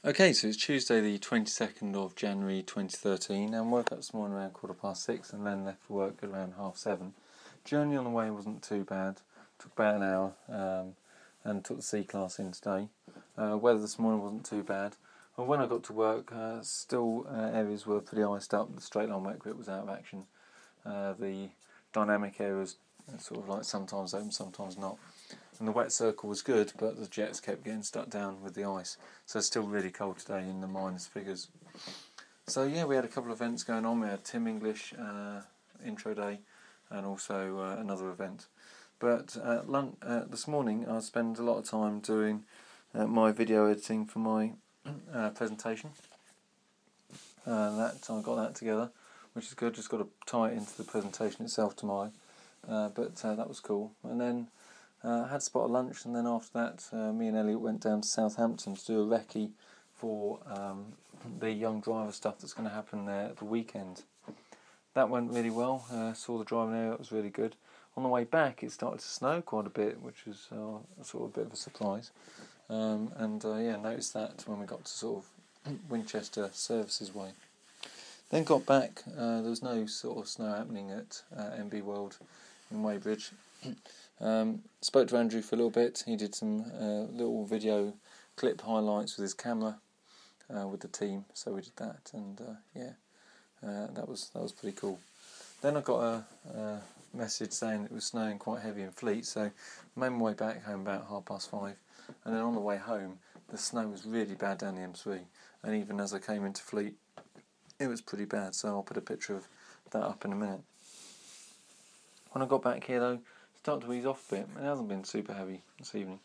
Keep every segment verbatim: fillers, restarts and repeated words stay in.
Okay, so it's Tuesday the twenty-second of January twenty thirteen, and woke up this morning around quarter past six and then left for work at around half seven. Journey on the way wasn't too bad, took about an hour, um, and took the C-Class in today. Uh, weather this morning wasn't too bad. Well, when I got to work, uh, still uh, areas were pretty iced up. The straight line wet grip was out of action. Uh, the dynamic area was sort of like sometimes open, sometimes not. And the wet circle was good, but the jets kept getting stuck down with the ice. So it's still really cold today in the minus figures. So yeah, we had a couple of events going on. We had Tim English uh, intro day and also uh, another event. But uh, lunch, uh, this morning I spent a lot of time doing uh, my video editing for my uh, presentation. Uh, that I got that together, which is good. Just got to tie it into the presentation itself tomorrow. Uh, but uh, that was cool. And then Uh, I had to spot a lunch, and then after that, uh, me and Elliot went down to Southampton to do a recce for um, the young driver stuff that's going to happen there at the weekend. That went really well. Uh, saw the driving area; it was really good. On the way back, it started to snow quite a bit, which was uh, sort of a bit of a surprise. Um, and uh, yeah, noticed that when we got to sort of Winchester Services Way. Then got back. Uh, there was no sort of snow happening at uh, M B World in Weybridge. Um, spoke to Andrew for a little bit. He did some uh, little video clip highlights with his camera uh, with the team, so we did that, and uh, yeah, uh, that was that was pretty cool. Then I got a, a message saying it was snowing quite heavy in Fleet, so I made my way back home about half past five, and then on the way home, the snow was really bad down the M three, and even as I came into Fleet, it was pretty bad. So I'll put a picture of that up in a minute. When I got back here though, started to ease off a bit. It hasn't been super heavy this evening,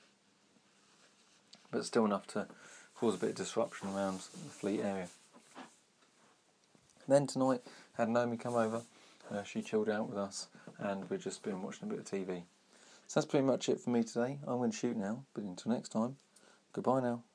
but still enough to cause a bit of disruption around the Fleet area. Then tonight, had Naomi come over. Uh, she chilled out with us, and we've just been watching a bit of T V. So that's pretty much it for me today. I'm going to shoot now, but until next time, goodbye now.